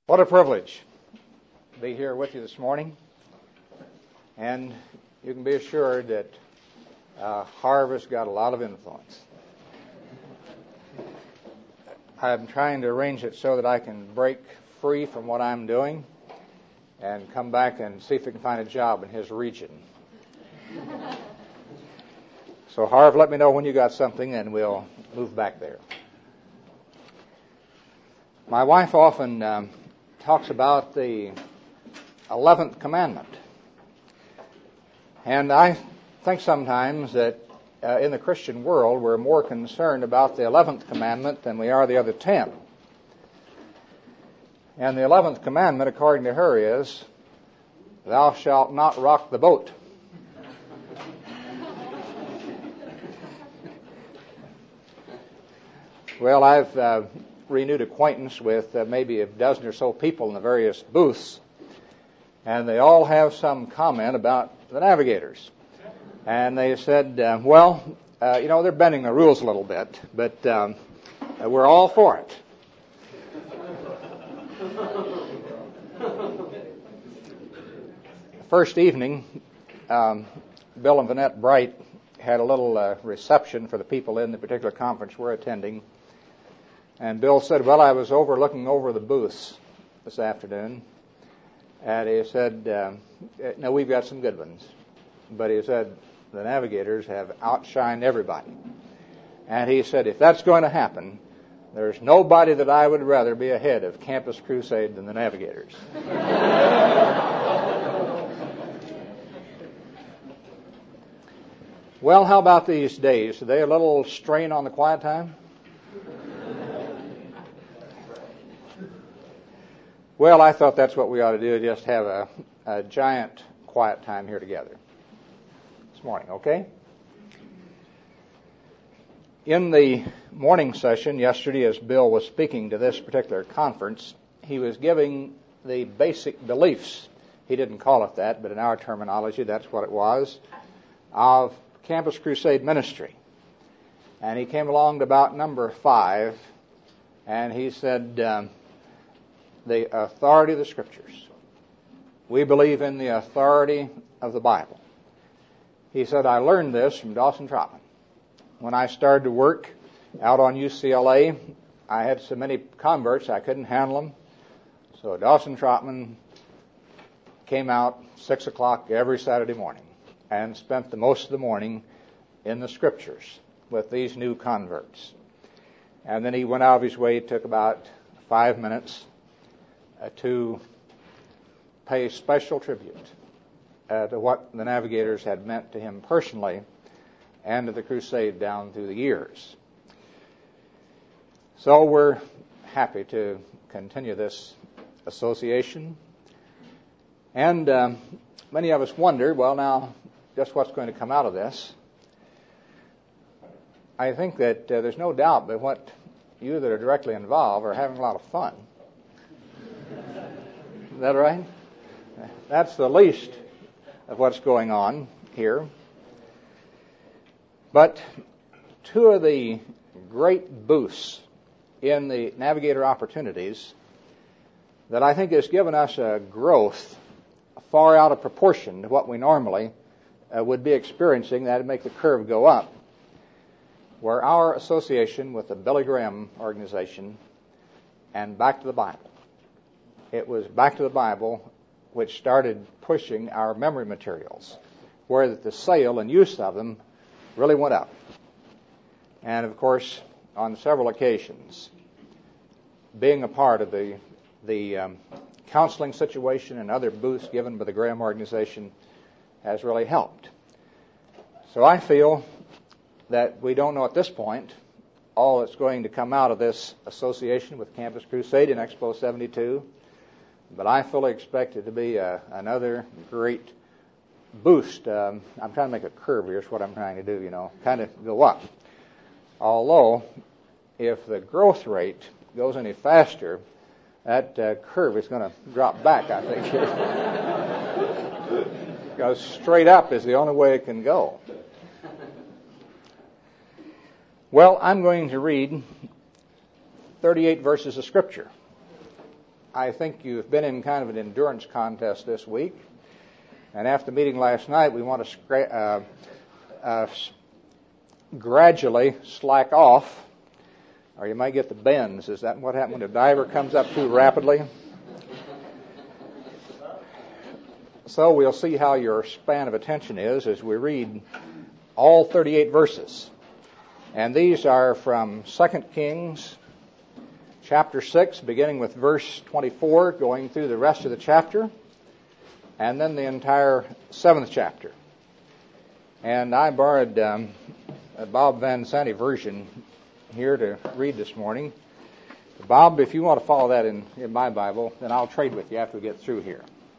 What a privilege to be here with you this morning. And you can be assured that Harvest got a lot of influence. I'm trying to arrange it so that I can break free from what I'm doing and come back and see if we can find a job in his region. So Harv, let me know when you got something and we'll move back there. My wife often talks about the 11th commandment. And I think sometimes that in the Christian world we're more concerned about the 11th commandment than we are the other 10. And the 11th commandment, according to her, is, thou shalt not rock the boat. Well, I've renewed acquaintance with maybe a dozen or so people in the various booths, and they all have some comment about the navigators. And they said, they're bending the rules a little bit, but we're all for it. The first evening, Bill and Vanette Bright had a little reception for the people in the particular conference we're attending. And Bill said, I was looking over the booths this afternoon, and he said, no, we've got some good ones. But he said, the navigators have outshined everybody. And he said, if that's going to happen, there's nobody that I would rather be ahead of Campus Crusade than the navigators. Well, how about these days? Are they a little strain on the quiet time? Well, I thought that's what we ought to do, just have a giant quiet time here together this morning, okay? In the morning session yesterday, as Bill was speaking to this particular conference, he was giving the basic beliefs. He didn't call it that, but in our terminology, that's what it was, of Campus Crusade ministry. And he came along to about number 5, and he said, the authority of the Scriptures. We believe in the authority of the Bible. He said, I learned this from Dawson Trotman. When I started to work out on UCLA, I had so many converts I couldn't handle them. So Dawson Trotman came out 6 o'clock every Saturday morning and spent the most of the morning in the Scriptures with these new converts. And then he went out of his way, took about 5 minutes to pay special tribute to what the navigators had meant to him personally and to the crusade down through the years. So we're happy to continue this association. And many of us wonder, now, just what's going to come out of this. I think that there's no doubt but what you that are directly involved are having a lot of fun. Is that right? That's the least of what's going on here. But two of the great boosts in the Navigator opportunities that I think has given us a growth far out of proportion to what we normally would be experiencing, that would make the curve go up, were our association with the Billy Graham organization and Back to the Bible. It was Back to the Bible which started pushing our memory materials, where the sale and use of them really went up. And of course, on several occasions, being a part of the counseling situation and other booths given by the Graham organization has really helped. So I feel that we don't know at this point all that's going to come out of this association with Campus Crusade in Expo 72. But I fully expect it to be another great boost. I'm trying to make a curve here is what I'm trying to do, kind of go up. Although, if the growth rate goes any faster, that curve is going to drop back, I think. Because straight up is the only way it can go. Well, I'm going to read 38 verses of Scripture. I think you've been in kind of an endurance contest this week. And after the meeting last night, we want to gradually slack off, or you might get the bends. Is that what happens when a diver comes up too rapidly? So we'll see how your span of attention is as we read all 38 verses. And these are from 2 Kings chapter 6, beginning with verse 24, going through the rest of the chapter, and then the entire 7th chapter. And I borrowed a Bob Van Zandt version here to read this morning. Bob, if you want to follow that in my Bible, then I'll trade with you after we get through here.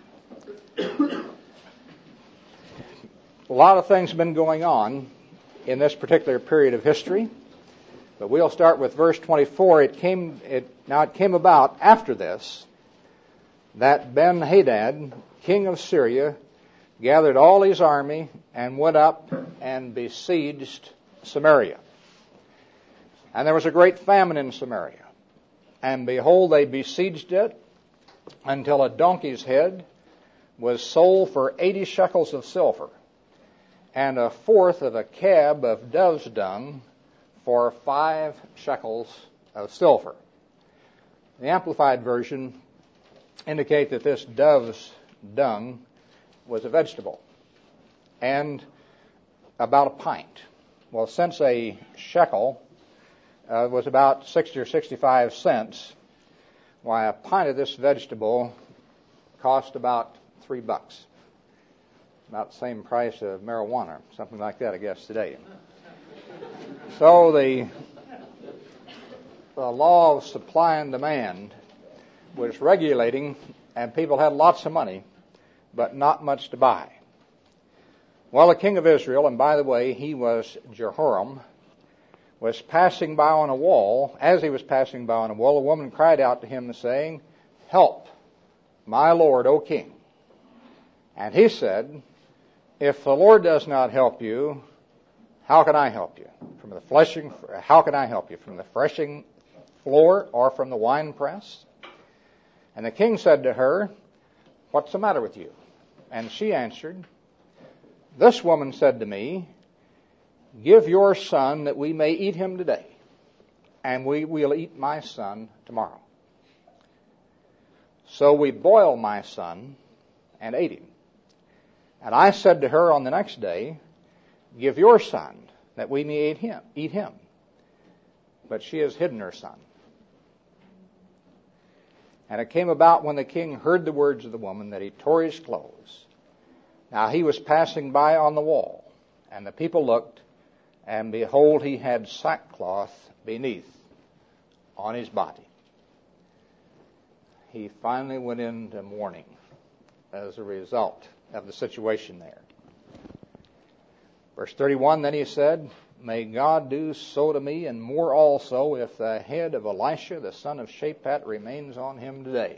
A lot of things have been going on in this particular period of history, but we'll start with verse 24. It came about after this that Ben-Hadad, king of Syria, gathered all his army and went up and besieged Samaria. And there was a great famine in Samaria. And behold, they besieged it until a donkey's head was sold for 80 shekels of silver, and a fourth of a cab of dove's dung for 5 shekels of silver. The Amplified Version indicate that this dove's dung was a vegetable, and about a pint. Well, since a shekel was about 60 or 65 cents, why, a pint of this vegetable cost about $3. About the same price of marijuana, something like that, I guess, today. So the law of supply and demand was regulating, and people had lots of money, but not much to buy. Well, the king of Israel, and by the way, he was Jehoram, was passing by on a wall. As he was passing by on a wall, a woman cried out to him, saying, "Help, my lord, O king." And he said, "If the Lord does not help you, how can I help you? How can I help you? From the threshing floor or from the wine press?" And the king said to her, "What's the matter with you?" And she answered, "This woman said to me, 'Give your son that we may eat him today, and we will eat my son tomorrow.' So we boiled my son and ate him. And I said to her on the next day, 'Give your son that we may eat him.' But she has hidden her son." And it came about when the king heard the words of the woman that he tore his clothes. Now he was passing by on the wall, and the people looked, and behold, he had sackcloth beneath on his body. He finally went into mourning as a result of the situation there. Verse 31, then he said, "May God do so to me, and more also, if the head of Elisha, the son of Shaphat, remains on him today."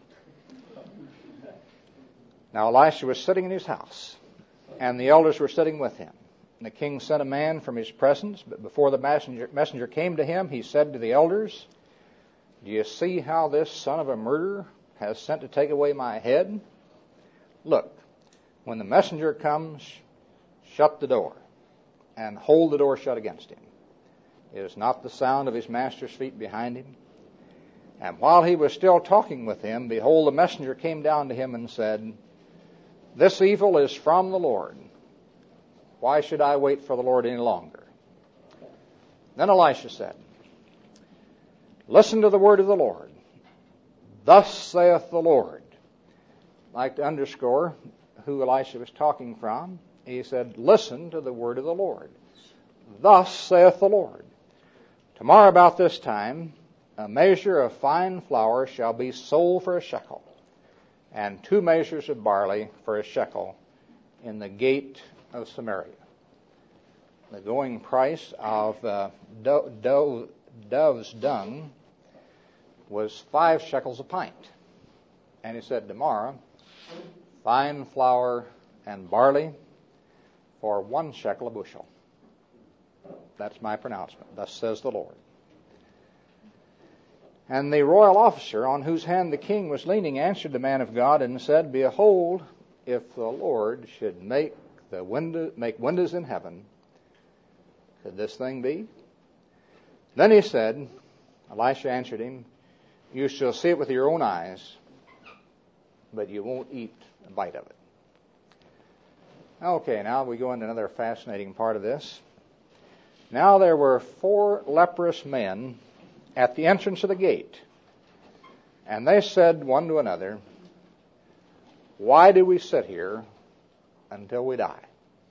Now Elisha was sitting in his house, and the elders were sitting with him. And the king sent a man from his presence, but before the messenger came to him, he said to the elders, "Do you see how this son of a murderer has sent to take away my head? Look, when the messenger comes, shut the door, and hold the door shut against him. It is not the sound of his master's feet behind him." And while he was still talking with him, behold, the messenger came down to him and said, "This evil is from the Lord. Why should I wait for the Lord any longer?" Then Elisha said, "Listen to the word of the Lord. Thus saith the Lord." I'd like to underscore who Elisha was talking from. He said, "Listen to the word of the Lord. Thus saith the Lord. Tomorrow about this time, a measure of fine flour shall be sold for a shekel, and 2 measures of barley for a shekel in the gate of Samaria." The going price of dove's dung was 5 shekels a pint. And he said, "Tomorrow, fine flour and barley for 1 shekel a bushel." That's my pronouncement. Thus says the Lord. And the royal officer, on whose hand the king was leaning, answered the man of God and said, Behold, if the Lord should make windows in heaven, could this thing be? Then he said, Elisha answered him, You shall see it with your own eyes, but you won't eat a bite of it. Okay, now we go into another fascinating part of this. Now there were 4 leprous men at the entrance of the gate, and they said one to another, Why do we sit here until we die?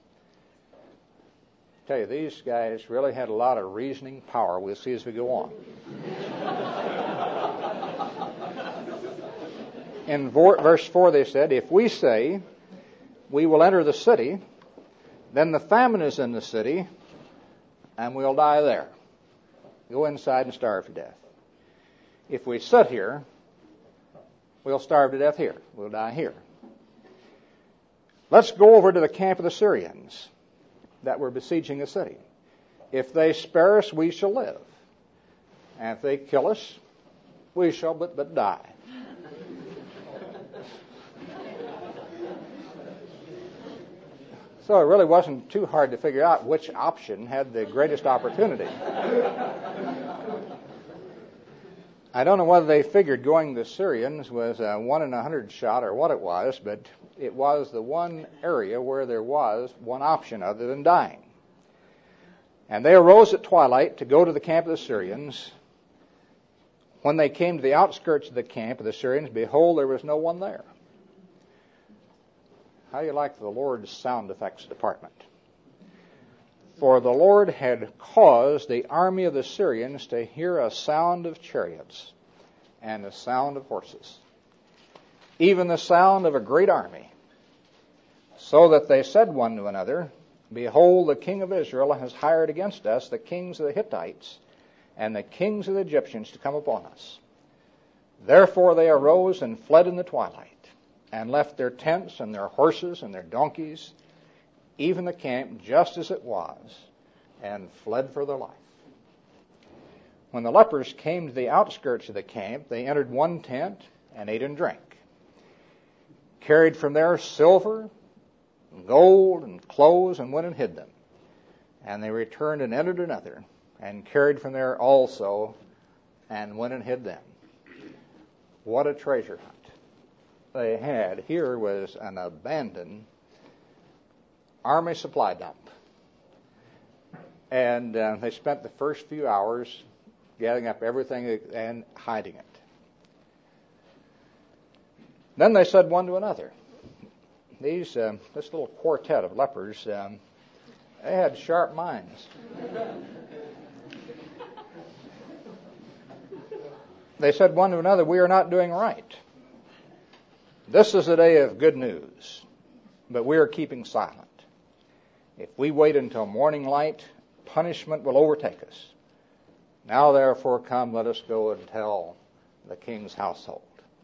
I tell you, these guys really had a lot of reasoning power. We'll see as we go on. In verse 4 they said, If we say we will enter the city, then the famine is in the city, and we'll die there. Go inside and starve to death. If we sit here, we'll starve to death here. We'll die here. Let's go over to the camp of the Syrians that were besieging the city. If they spare us, we shall live. And if they kill us, we shall but die. So it really wasn't too hard to figure out which option had the greatest opportunity. I don't know whether they figured going to the Syrians was a 1 in 100 shot or what it was, but it was the one area where there was one option other than dying. And they arose at twilight to go to the camp of the Syrians. When they came to the outskirts of the camp of the Syrians, behold, there was no one there. How do you like the Lord's sound effects department? For the Lord had caused the army of the Syrians to hear a sound of chariots and a sound of horses, even the sound of a great army, so that they said one to another, Behold, the king of Israel has hired against us the kings of the Hittites and the kings of the Egyptians to come upon us. Therefore they arose and fled in the twilight, and left their tents and their horses and their donkeys, even the camp just as it was, and fled for their life. When the lepers came to the outskirts of the camp, they entered one tent and ate and drank, carried from there silver and gold and clothes, and went and hid them. And they returned and entered another, and carried from there also, and went and hid them. What a treasure hunt they had. Here was an abandoned army supply dump. And they spent the first few hours gathering up everything and hiding it. Then they said one to another. This little quartet of lepers, they had sharp minds. They said one to another, We are not doing right. This is a day of good news, but we are keeping silent. If we wait until morning light, punishment will overtake us. Now therefore come, let us go and tell the king's household.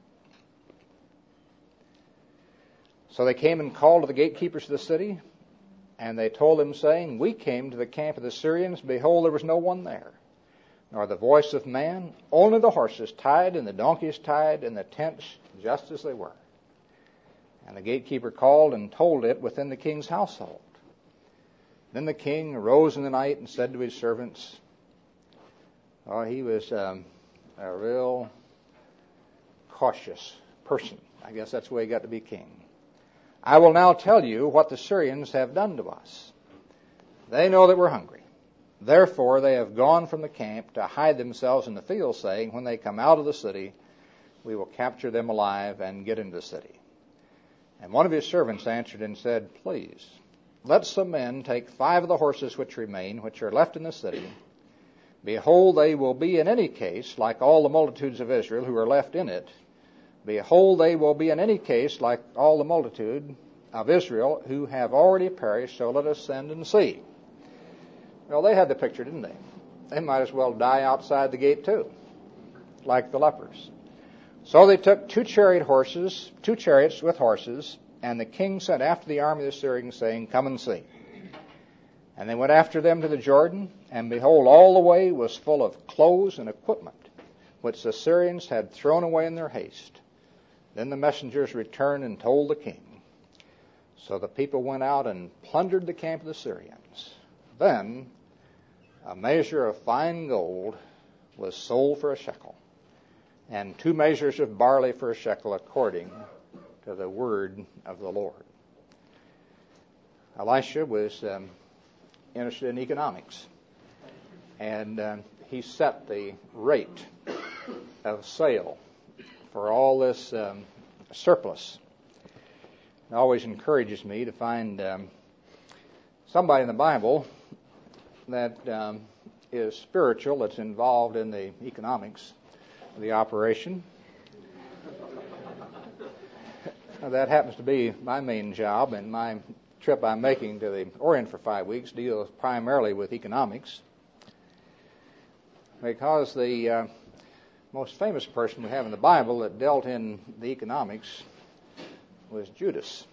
So they came and called to the gatekeepers of the city, and they told them, saying, We came to the camp of the Syrians, behold, there was no one there, nor the voice of man, only the horses tied and the donkeys tied, and the tents just as they were. And the gatekeeper called and told it within the king's household. Then the king arose in the night and said to his servants, he was a real cautious person. I guess that's the way he got to be king. I will now tell you what the Syrians have done to us. They know that we're hungry. Therefore they have gone from the camp to hide themselves in the field, saying, When they come out of the city, we will capture them alive and get into the city. And one of his servants answered and said, Please, let some men take 5 of the horses which remain, which are left in the city. Behold, they will be in any case like all the multitudes of Israel who are left in it. Behold, they will be in any case like all the multitude of Israel who have already perished, so let us send and see. Well, they had the picture, didn't they? They might as well die outside the gate too, like the lepers. So they took 2 chariots with horses, and the king sent after the army of the Syrians, saying, Come and see. And they went after them to the Jordan, and behold, all the way was full of clothes and equipment which the Syrians had thrown away in their haste. Then the messengers returned and told the king. So the people went out and plundered the camp of the Syrians. Then a measure of fine gold was sold for a shekel, and 2 measures of barley for a shekel, according to the word of the Lord. Elisha was interested in economics, and he set the rate of sale for all this surplus. It always encourages me to find somebody in the Bible that is spiritual, that's involved in the economics of the operation. That happens to be my main job, and my trip I'm making to the Orient for 5 weeks deals primarily with economics, because the most famous person we have in the Bible that dealt in the economics was Judas.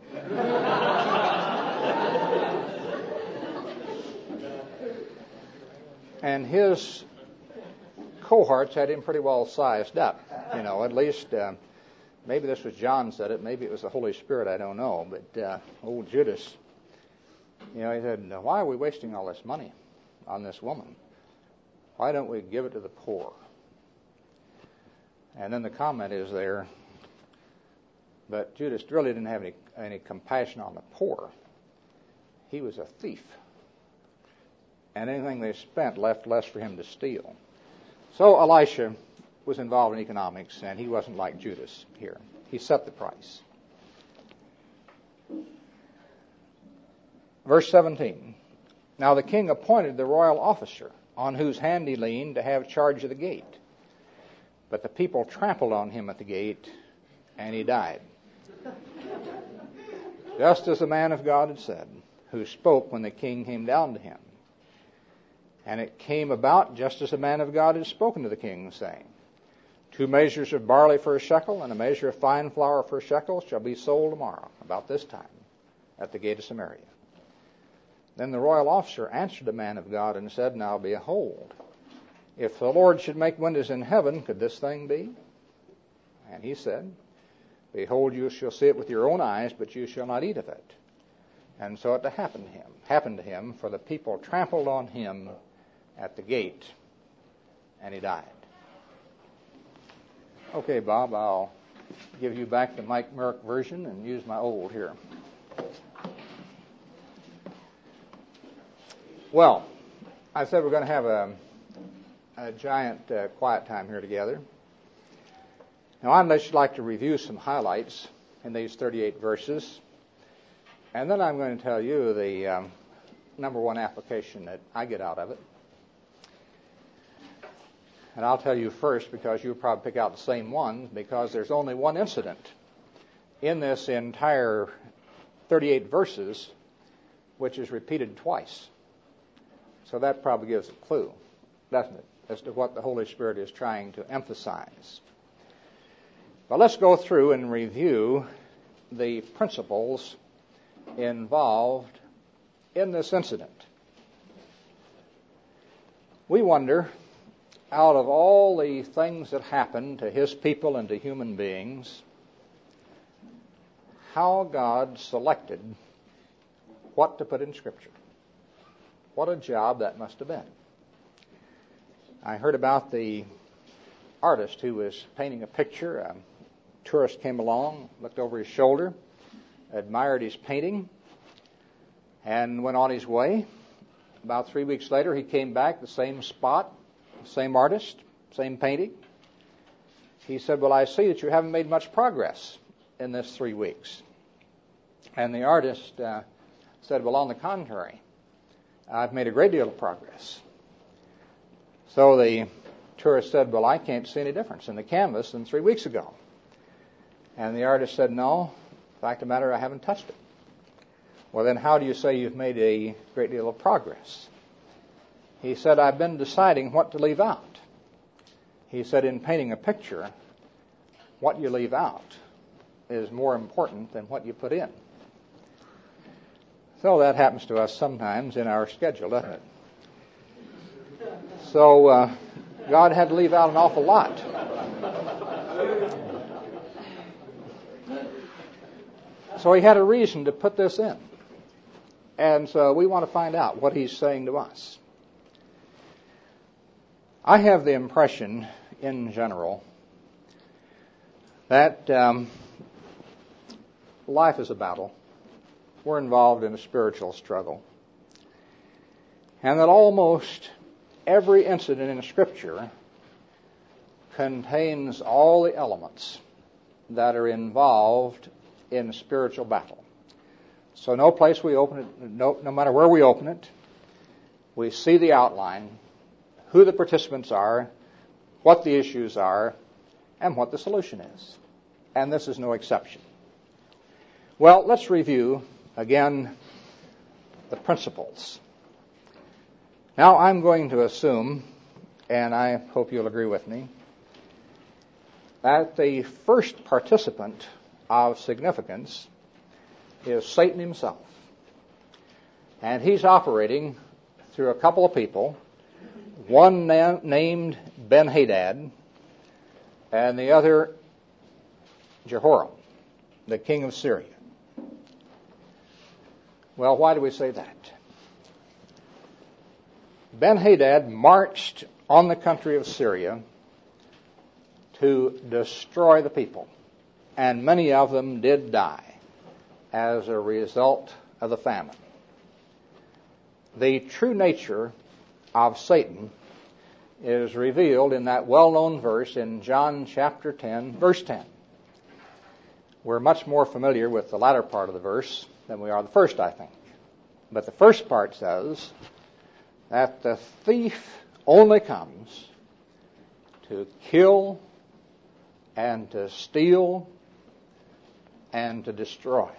And his cohorts had him pretty well sized up, at least maybe this was John said it, maybe it was the Holy Spirit, I don't know, but old Judas, he said, why are we wasting all this money on this woman? Why don't we give it to the poor? And then the comment is there, but Judas really didn't have any compassion on the poor. He was a thief. And anything they spent left less for him to steal. So Elisha was involved in economics, and he wasn't like Judas here. He set the price. Verse 17. Now the king appointed the royal officer, on whose hand he leaned, to have charge of the gate. But the people trampled on him at the gate, and he died. Just as the man of God had said, who spoke when the king came down to him. And it came about just as the man of God had spoken to the king, saying, 2 measures of barley for a shekel, and a measure of fine flour for a shekel shall be sold tomorrow, about this time, at the gate of Samaria. Then the royal officer answered the man of God and said, Now behold, if the Lord should make windows in heaven, could this thing be? And he said, Behold, you shall see it with your own eyes, but you shall not eat of it. And so it happened to him, for the people trampled on him at the gate, and he died. Okay, Bob, I'll give you back the Mike Merrick version and use my old here. Well, I said we're going to have a giant quiet time here together. Now, I'd just like to review some highlights in these 38 verses, and then I'm going to tell you the number one application that I get out of it. And I'll tell you first, because you'll probably pick out the same one, because there's only one incident in this entire 38 verses which is repeated twice. So that probably gives a clue, doesn't it, as to what the Holy Spirit is trying to emphasize. But let's go through and review the principles involved in this incident. We wonder, out of all the things that happened to his people and to human beings, how God selected what to put in Scripture. What a job that must have been. I heard about the artist who was painting a picture. A tourist came along, looked over his shoulder, admired his painting, and went on his way. About 3 weeks later, he came back, the same spot, same artist, same painting. He said, Well, I see that you haven't made much progress in this 3 weeks. And the artist said, Well, on the contrary, I've made a great deal of progress. So the tourist said, Well, I can't see any difference in the canvas than 3 weeks ago. And the artist said, No, fact of the matter, I haven't touched it. Well, then how do you say you've made a great deal of progress? He said, I've been deciding what to leave out. He said, in painting a picture, what you leave out is more important than what you put in. So that happens to us sometimes in our schedule, doesn't it? So God had to leave out an awful lot. So he had a reason to put this in. And so we want to find out what he's saying to us. I have the impression, in general, that life is a battle. We're involved in a spiritual struggle. And that almost every incident in Scripture contains all the elements that are involved in spiritual battle. So no place we open it, no matter where we open it, we see the outline, who the participants are, what the issues are, and what the solution is. And this is no exception. Well, let's review again the principles. Now I'm going to assume, and I hope you'll agree with me, that the first participant of significance is Satan himself. And he's operating through a couple of people, one named Ben-Hadad and the other Jehoram, the king of Syria. Well, why do we say that? Ben-Hadad marched on the country of Syria to destroy the people, and many of them did die as a result of the famine. The true nature of Satan is revealed in that well-known verse in John chapter 10, verse 10. We're much more familiar with the latter part of the verse than we are the first, I think. But the first part says that the thief only comes to kill and to steal and to destroy.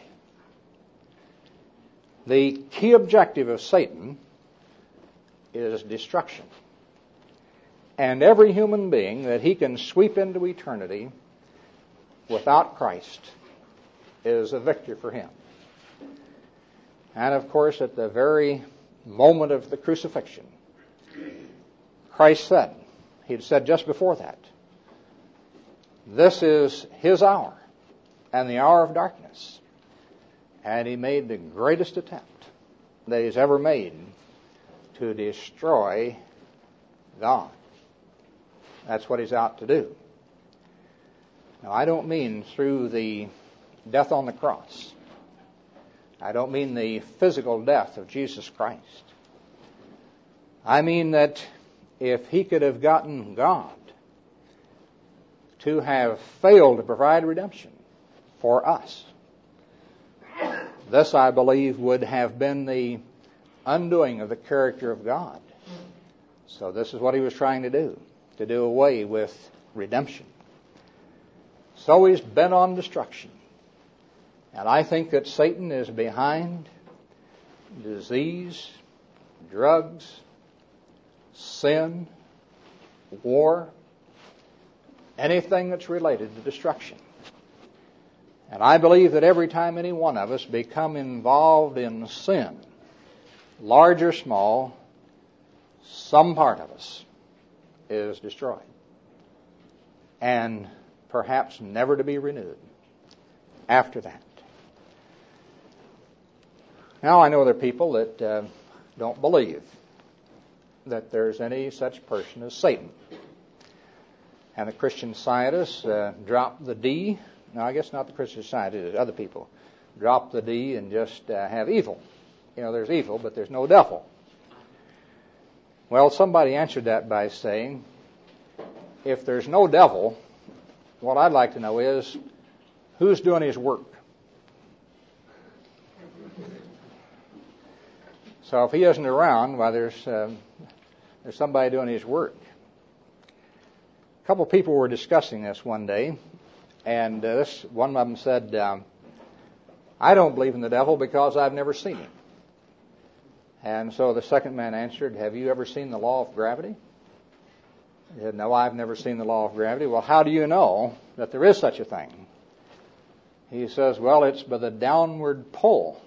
The key objective of Satan is destruction. And every human being that he can sweep into eternity without Christ is a victor for him. And of course, at the very moment of the crucifixion, Christ said, he had said just before that, this is his hour and the hour of darkness. And he made the greatest attempt that he's ever made to destroy God. That's what he's out to do. Now, I don't mean through the death on the cross. I don't mean the physical death of Jesus Christ. I mean that if he could have gotten God to have failed to provide redemption for us, this, I believe, would have been the undoing of the character of God. So this is what he was trying to do away with redemption. So he's bent on destruction. And I think that Satan is behind disease, drugs, sin, war, anything that's related to destruction. And I believe that every time any one of us become involved in sin, large or small, some part of us is destroyed. And perhaps never to be renewed after that. Now, I know there are people that don't believe that there's any such person as Satan. And the Christian scientists drop the D. No, I guess not the Christian scientists, other people drop the D and just have evil. You know, there's evil, but there's no devil. Well, somebody answered that by saying, if there's no devil, what I'd like to know is, who's doing his work? So if he isn't around, well, there's somebody doing his work. A couple of people were discussing this one day, and one of them said, I don't believe in the devil because I've never seen him. And so the second man answered, have you ever seen the law of gravity? He said, no, I've never seen the law of gravity. Well, how do you know that there is such a thing? He says, well, it's by the downward pull.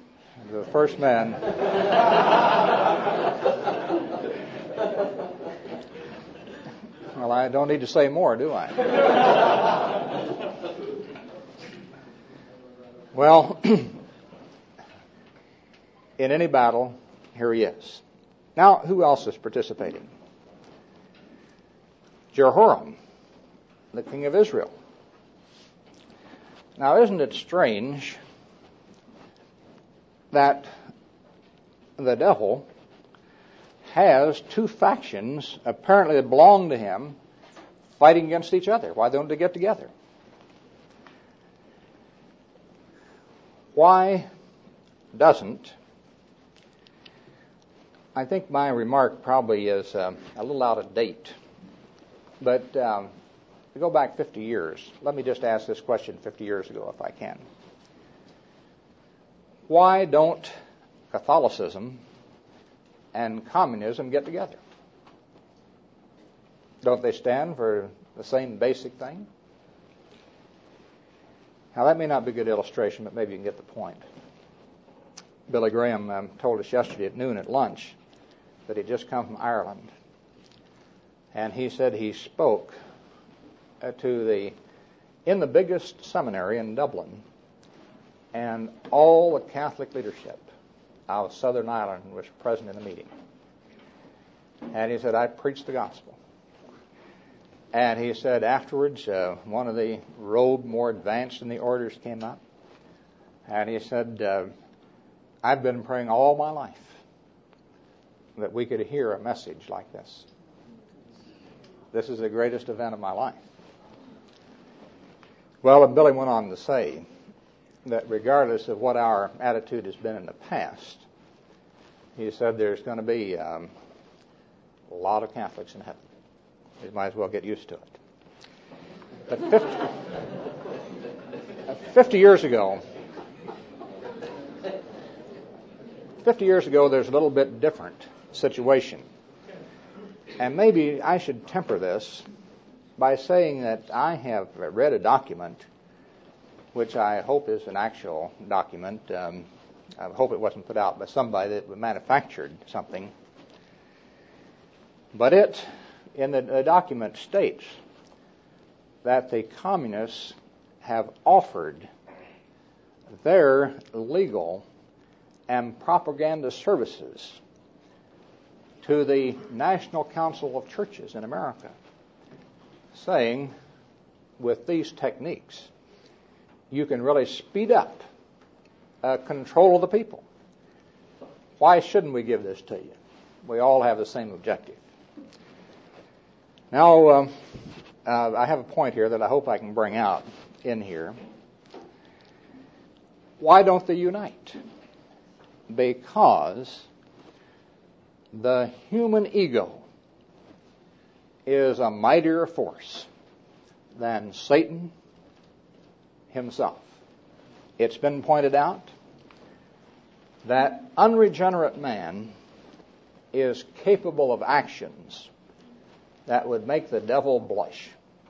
The first man Well, I don't need to say more, do I? Well, in any battle, here he is. Now, who else is participating? Jehoram, the king of Israel. Now, isn't it strange that the devil has two factions apparently that belong to him fighting against each other? Why don't they get together? Why doesn't? I think my remark probably is a little out of date. But to go back 50 years, let me just ask this question 50 years ago if I can. Why don't Catholicism and communism get together? Don't they stand for the same basic thing? Now, that may not be a good illustration, but maybe you can get the point. Billy Graham told us yesterday at noon at lunch that he'd just come from Ireland. And he said he spoke in the biggest seminary in Dublin, and all the Catholic leadership of Southern Ireland was present in the meeting. And he said, I preached the gospel. And he said afterwards, one of the robed, more advanced in the orders came up. And he said, I've been praying all my life that we could hear a message like this. This is the greatest event of my life. Well, and Billy went on to say that regardless of what our attitude has been in the past, he said there's going to be a lot of Catholics in heaven. You might as well get used to it. But 50 years ago, there's a little bit different situation. And maybe I should temper this by saying that I have read a document, which I hope is an actual document. I hope it wasn't put out by somebody that manufactured something. But it, in the document, states that the communists have offered their legal and propaganda services to the National Council of Churches in America, saying, with these techniques, you can really speed up control of the people. Why shouldn't we give this to you? We all have the same objective. Now, I have a point here that I hope I can bring out in here. Why don't they unite? Because the human ego is a mightier force than Satan himself. It's been pointed out that unregenerate man is capable of actions that would make the devil blush.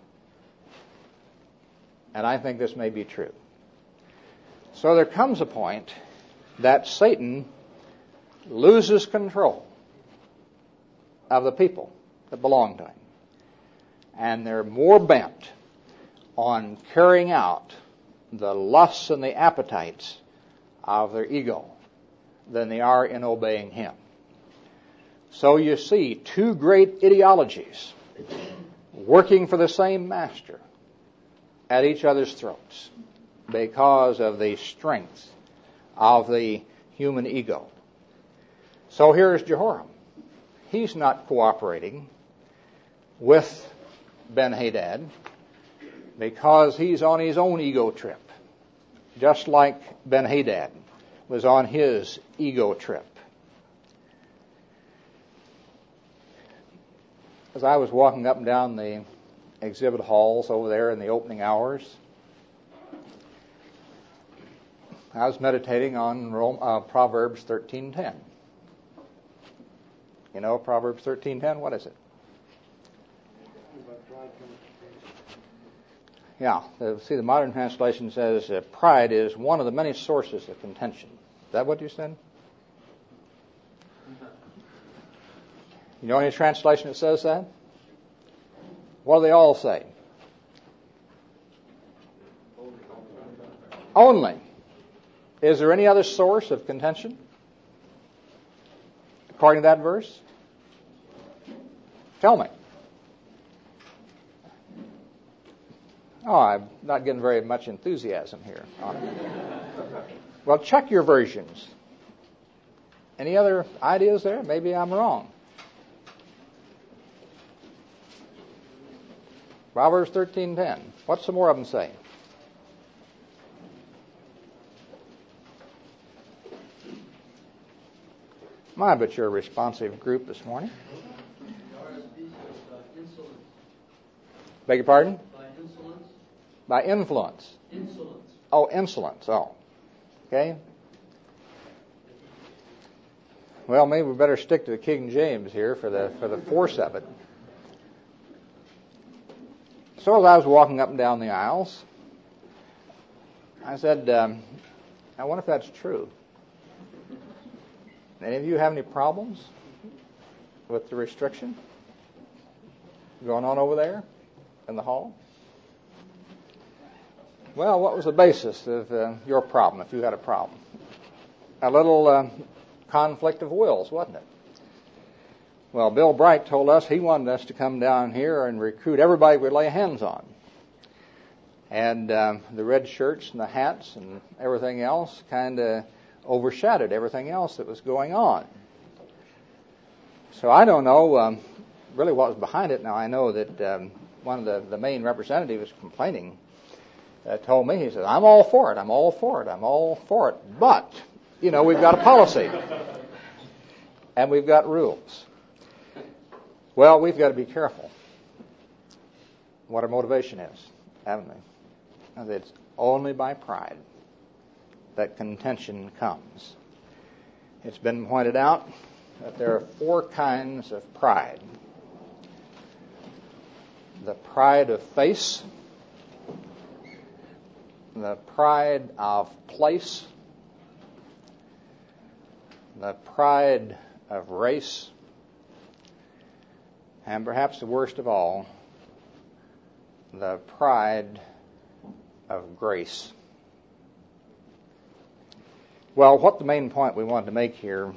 And I think this may be true. So there comes a point that Satan loses control of the people that belong to him. And they're more bent on carrying out the lusts and the appetites of their ego than they are in obeying him. So you see two great ideologies working for the same master at each other's throats because of the strength of the human ego. So here's Jehoram. He's not cooperating with Ben-Hadad because he's on his own ego trip, just like Ben-Hadad was on his ego trip. As I was walking up and down the exhibit halls over there in the opening hours, I was meditating on Proverbs 13:10. You know Proverbs 13:10? What is it? Yeah. See, the modern translation says pride is one of the many sources of contention. Is that what you said? You know any translation that says that? What do they all say? Only. Is there any other source of contention? According to that verse? Tell me. Oh, I'm not getting very much enthusiasm here on it. Well, check your versions. Any other ideas there? Maybe I'm wrong. Proverbs 13:10. What's some more of them say? My, but you're a responsive group this morning. Beg your pardon? By insolence. By influence. Insolence. Oh, insolence. Oh. Okay. Well, maybe we better stick to the King James here for the force of it. So as I was walking up and down the aisles, I said, I wonder if that's true. Any of you have any problems with the restriction going on over there in the hall? Well, what was the basis of your problem, if you had a problem? A little conflict of wills, wasn't it? Well, Bill Bright told us he wanted us to come down here and recruit everybody we'd lay hands on. And the red shirts and the hats and everything else kind of overshadowed everything else that was going on. So I don't know really what was behind it. Now I know that one of the main representatives complaining told me, he said, I'm all for it, I'm all for it, I'm all for it. But, you know, we've got a policy. And we've got rules. Well, we've got to be careful what our motivation is, haven't we? And it's only by pride that contention comes. It's been pointed out that there are 4 kinds of pride. The pride of face, the pride of place, the pride of race, and perhaps the worst of all, the pride of grace. Well, what the main point we want to make here,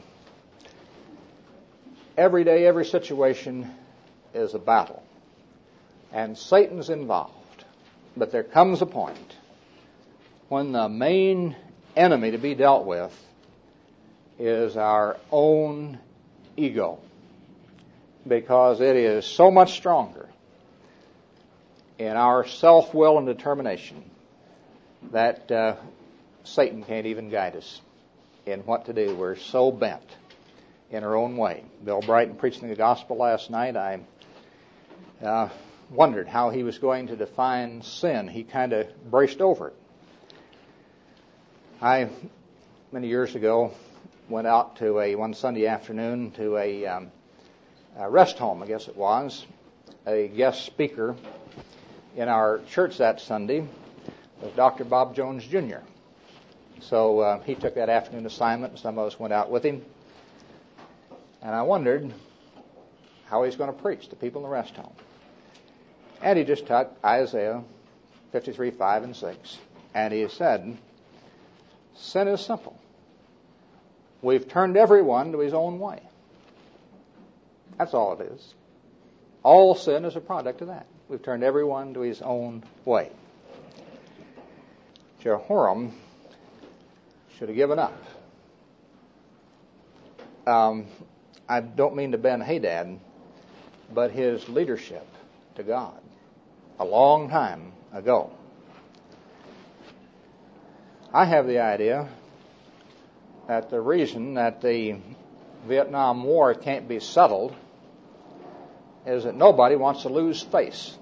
every day, every situation is a battle. And Satan's involved. But there comes a point when the main enemy to be dealt with is our own ego. Because it is so much stronger in our self-will and determination that Satan can't even guide us in what to do. We're so bent in our own way. Bill Brighton preaching the gospel last night, I wondered how he was going to define sin. He kind of braced over it. I, many years ago, went out to one Sunday afternoon to a rest home, I guess it was. A guest speaker in our church that Sunday was Dr. Bob Jones, Jr. So he took that afternoon assignment, and some of us went out with him. And I wondered how he's going to preach to people in the rest home. And he just took Isaiah 53, 5, and 6. And he said, sin is simple. We've turned everyone to his own way. That's all it is. All sin is a product of that. We've turned everyone to his own way. Jehoram should have given up. I don't mean to Ben Hadad, but his leadership to God a long time ago. I have the idea that the reason that the Vietnam War can't be settled is that nobody wants to lose face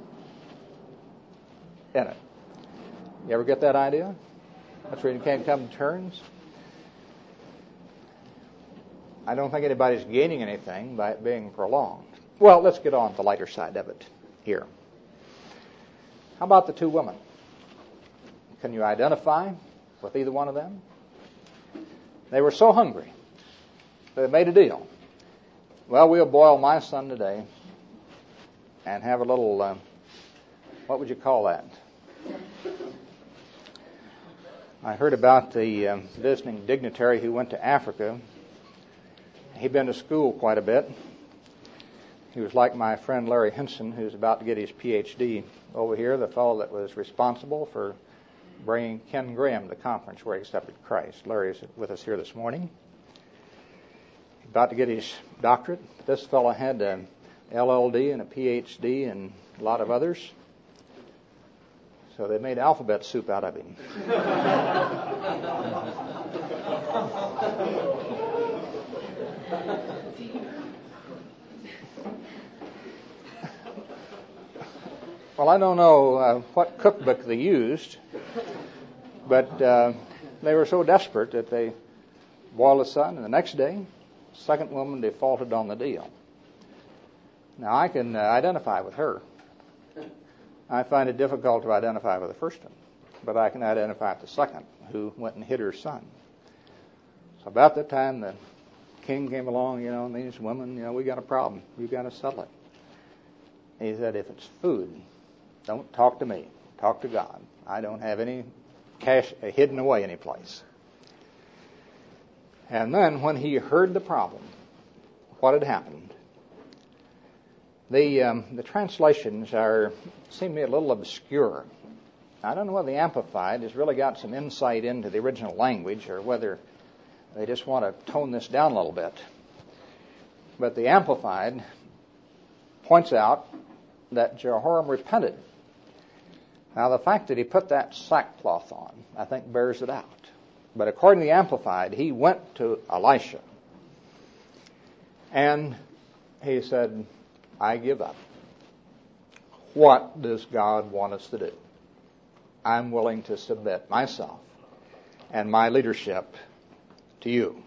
in it. You ever get that idea? That's where you can't come to terms. I don't think anybody's gaining anything by it being prolonged. Well, let's get on to the lighter side of it here. How about the 2 women? Can you identify with either one of them? They were so hungry. They made a deal. Well, we'll boil my son today, and have a little, what would you call that? I heard about the visiting dignitary who went to Africa. He'd been to school quite a bit. He was like my friend Larry Henson, who's about to get his Ph.D. over here, the fellow that was responsible for bringing Ken Graham to the conference where he accepted Christ. Larry's with us here this morning. About to get his doctorate. This fellow had an LLD and a Ph.D. and a lot of others. So they made alphabet soup out of him. Well, I don't know what cookbook they used, but they were so desperate that they boiled the son, and the next day, the second woman defaulted on the deal. Now, I can identify with her. I find it difficult to identify with the first one, but I can identify with the second, who went and hid her son. So about that time, the king came along, and these women, we got a problem. You've got to settle it. He said, if it's food, don't talk to me. Talk to God. I don't have any cash hidden away anyplace. And then when he heard the problem, what had happened, the translations seem to be a little obscure. I don't know whether the Amplified has really got some insight into the original language or whether they just want to tone this down a little bit. But the Amplified points out that Jehoram repented. Now, the fact that he put that sackcloth on, I think, bears it out. But according to the Amplified, he went to Elisha and he said, I give up. What does God want us to do? I'm willing to submit myself and my leadership to you.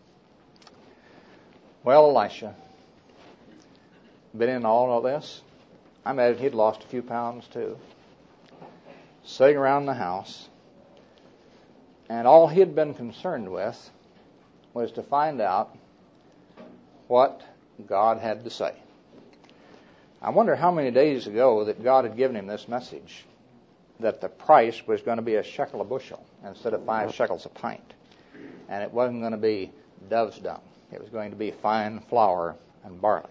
Well, Elisha, been in all of this. I imagine he'd lost a few pounds too. Sitting around the house, and all he had been concerned with was to find out what God had to say. I wonder how many days ago that God had given him this message, that the price was going to be a shekel a bushel instead of 5 shekels a pint. And it wasn't going to be dove's dung. It was going to be fine flour and barley.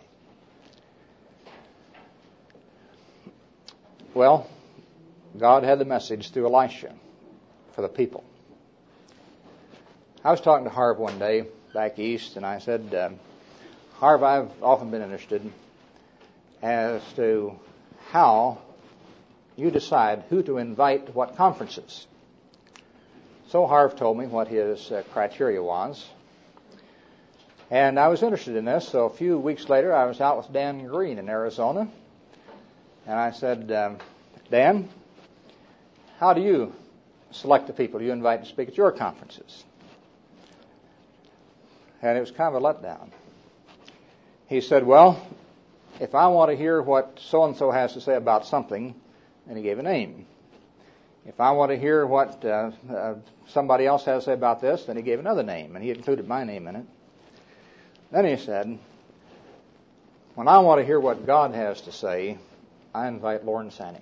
Well, God had the message through Elisha for the people. I was talking to Harv one day back east, and I said, Harv, I've often been interested as to how you decide who to invite to what conferences. So Harv told me what his criteria was. And I was interested in this, so a few weeks later I was out with Dan Green in Arizona. And I said, Dan, how do you select the people you invite to speak at your conferences? And it was kind of a letdown. He said, well, if I want to hear what so-and-so has to say about something, and he gave a name. If I want to hear what somebody else has to say about this, then he gave another name, and he included my name in it. Then he said, when I want to hear what God has to say, I invite Lorne Sanney.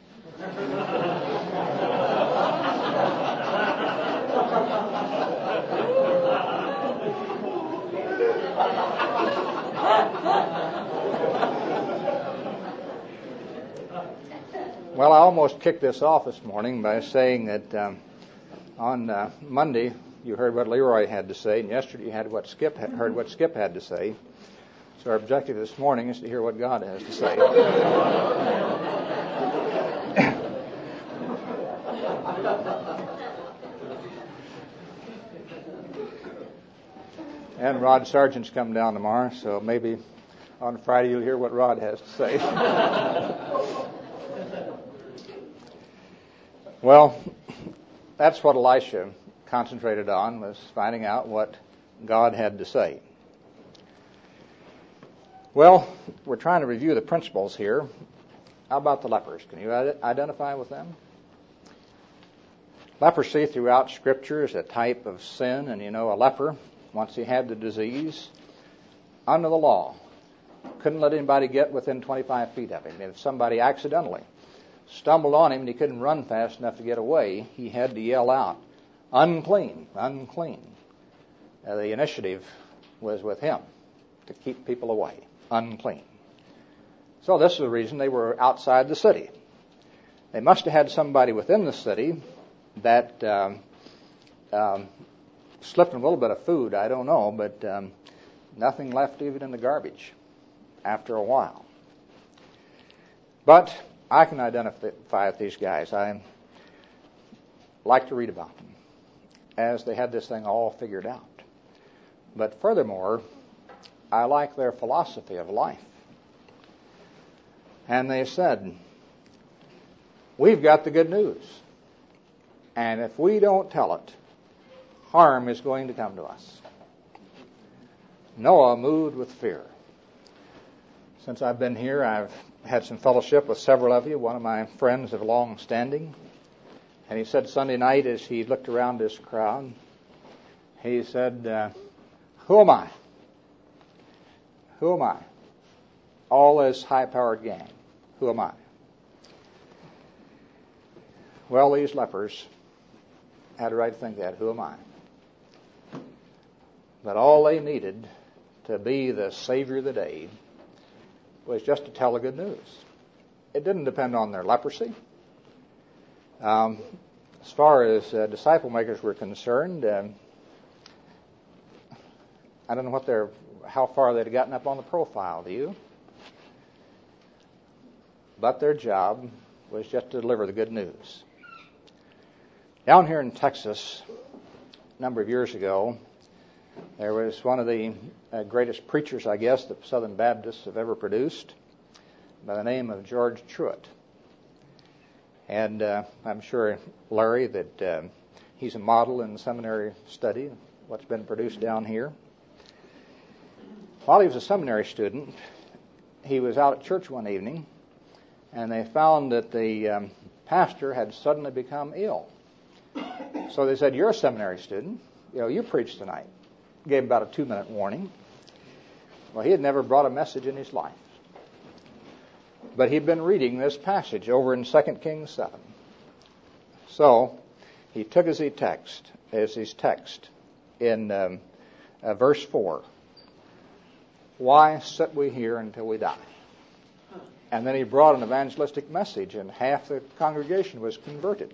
Well, I almost kicked this off this morning by saying that on Monday you heard what Leroy had to say, and yesterday you heard what Skip had to say. So our objective this morning is to hear what God has to say. And Rod Sargent's coming down tomorrow, so maybe on Friday you'll hear what Rod has to say. Well, that's what Elisha concentrated on, was finding out what God had to say. Well, we're trying to review the principles here. How about the lepers? Can you identify with them? Leprosy throughout Scripture is a type of sin, and a leper, once he had the disease, under the law, Couldn't let anybody get within 25 feet of him. If somebody accidentally stumbled on him and he couldn't run fast enough to get away, he had to yell out, "Unclean, unclean." The initiative was with him to keep people away. Unclean. So this is the reason they were outside the city. They must have had somebody within the city that slipped them a little bit of food, I don't know, but nothing left even in the garbage after a while. But I can identify with these guys. I like to read about them as they had this thing all figured out. But furthermore, I like their philosophy of life. And they said, we've got the good news. And if we don't tell it, harm is going to come to us. Noah moved with fear. Since I've been here, I've had some fellowship with several of you, one of my friends of long standing. And he said Sunday night as he looked around this crowd, he said, who am I? Who am I? All this high-powered gang. Who am I? Well, these lepers had a right to think that. Who am I? But all they needed to be the Savior of the day was just to tell the good news. It didn't depend on their leprosy. As far as disciple makers were concerned, I don't know how far they'd gotten up on the profile, do you? But their job was just to deliver the good news. Down here in Texas, a number of years ago, there was one of the greatest preachers, I guess, that Southern Baptists have ever produced, by the name of George Truett. And I'm sure, Larry, that he's a model in the seminary study, what's been produced down here. While he was a seminary student, he was out at church one evening, and they found that the pastor had suddenly become ill. So they said, you're a seminary student. You preach tonight. Gave him about a 2-minute warning. Well, he had never brought a message in his life. But he'd been reading this passage over in 2 Kings 7. So he took as his text in verse 4. Why sit we here until we die? And then he brought an evangelistic message, and half the congregation was converted.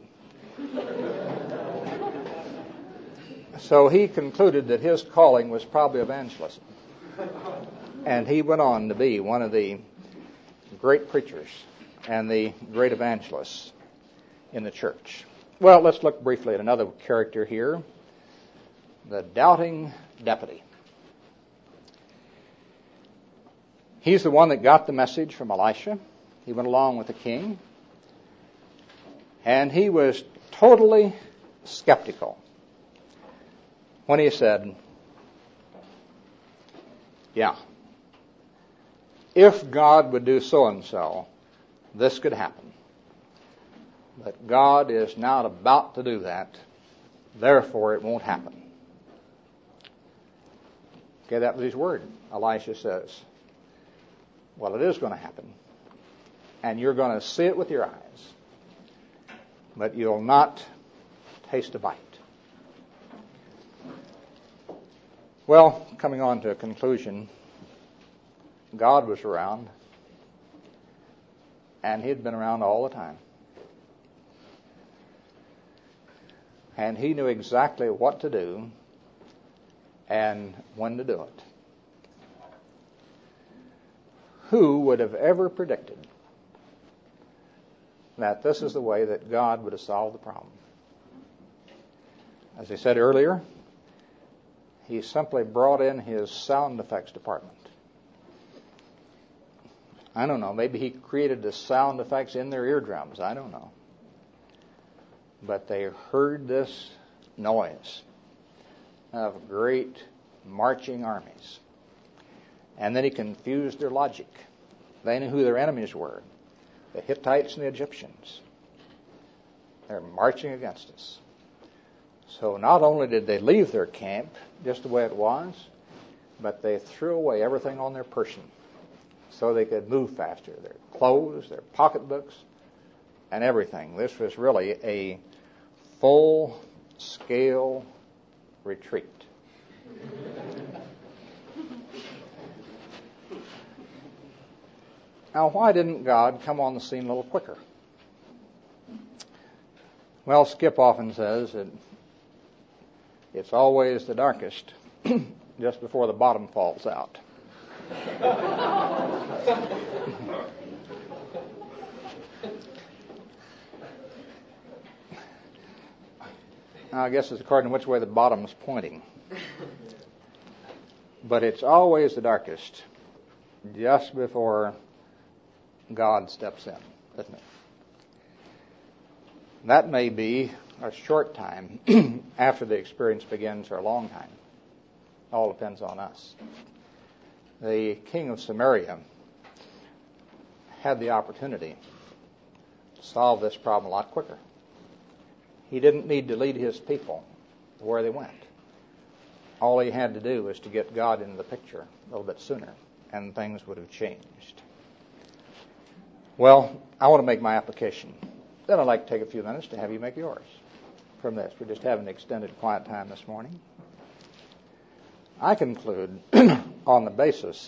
So he concluded that his calling was probably evangelism. And he went on to be one of the great preachers and the great evangelists in the church. Well, let's look briefly at another character here, the doubting deputy. He's the one that got the message from Elisha. He went along with the king. And he was totally skeptical when he said, yeah, if God would do so and so, this could happen. But God is not about to do that, therefore it won't happen. Okay, that was his word. Elisha says, well, it is going to happen. And you're going to see it with your eyes. But you'll not taste a bite. Well, coming on to a conclusion, God was around. And He'd been around all the time. And He knew exactly what to do and when to do it. Who would have ever predicted that this is the way that God would have solved the problem? As I said earlier, He simply brought in His sound effects department. I don't know, maybe He created the sound effects in their eardrums, I don't know. But they heard this noise of great marching armies. And then He confused their logic. They knew who their enemies were, the Hittites and the Egyptians. They're marching against us. So not only did they leave their camp just the way it was, but they threw away everything on their person so they could move faster. Their clothes, their pocketbooks, and everything. This was really a full-scale retreat. Now, why didn't God come on the scene a little quicker? Well, Skip often says that it's always the darkest just before the bottom falls out. I guess it's according to which way the bottom's pointing. But it's always the darkest just before God steps in, isn't it? That may be a short time after the experience begins or a long time. All depends on us. The king of Samaria had the opportunity to solve this problem a lot quicker. He didn't need to lead his people to where they went. All he had to do was to get God into the picture a little bit sooner, and things would have changed. Well, I want to make my application. Then I'd like to take a few minutes to have you make yours from this. We're just having an extended quiet time this morning. I conclude on the basis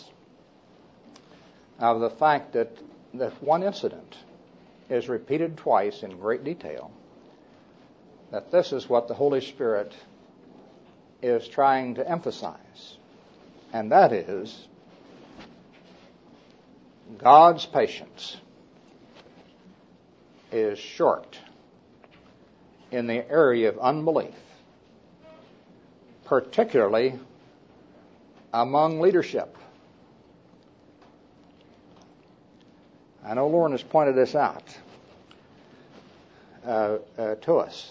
of the fact that one incident is repeated twice in great detail, that this is what the Holy Spirit is trying to emphasize, and that is God's patience is short in the area of unbelief, particularly among leadership. I know Lauren has pointed this out to us,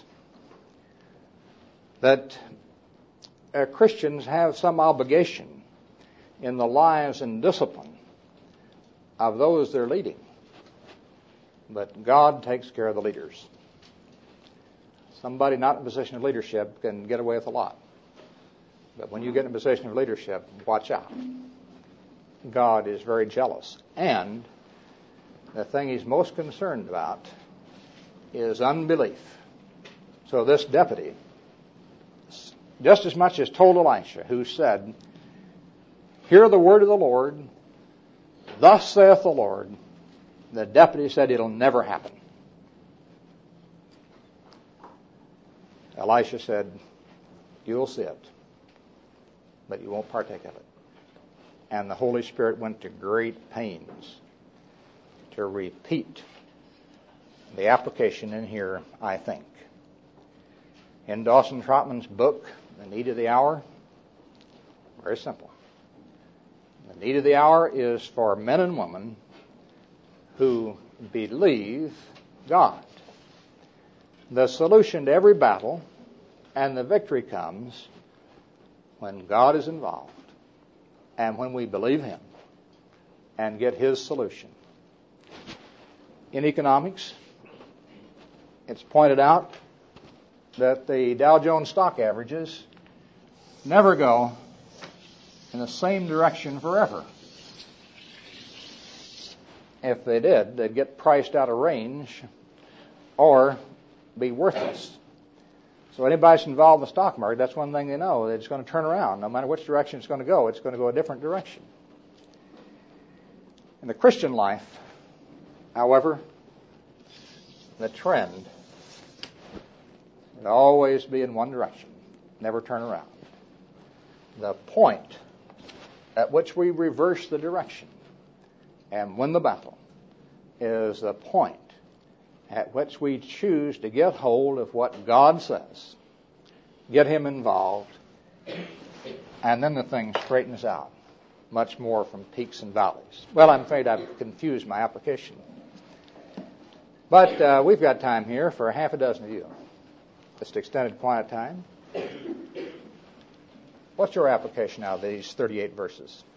that Christians have some obligation in the lives and discipline of those they're leading. But God takes care of the leaders. Somebody not in a position of leadership can get away with a lot. But when you get in a position of leadership, watch out. God is very jealous. And the thing he's most concerned about is unbelief. So this deputy, just as much as told Elisha, who said, "Hear the word of the Lord, thus saith the Lord," the deputy said, "It'll never happen." Elisha said, "You'll see it, but you won't partake of it." And the Holy Spirit went to great pains to repeat the application in here, I think. In Dawson Trotman's book, The Need of the Hour, very simple. The need of the hour is for men and women who believe God. The solution to every battle and the victory comes when God is involved and when we believe Him and get His solution. In economics, it's pointed out that the Dow Jones stock averages never go in the same direction forever. If they did, they'd get priced out of range or be worthless. So anybody that's involved in the stock market, that's one thing they know, that it's going to turn around. No matter which direction it's going to go a different direction. In the Christian life, however, the trend will always be in one direction, never turn around. The point at which we reverse the direction and win the battle is the point at which we choose to get hold of what God says, get Him involved, and then the thing straightens out much more from peaks and valleys. Well, I'm afraid I've confused my application. But we've got time here for half a dozen of you. Just extended quiet time. What's your application out of these 38 verses?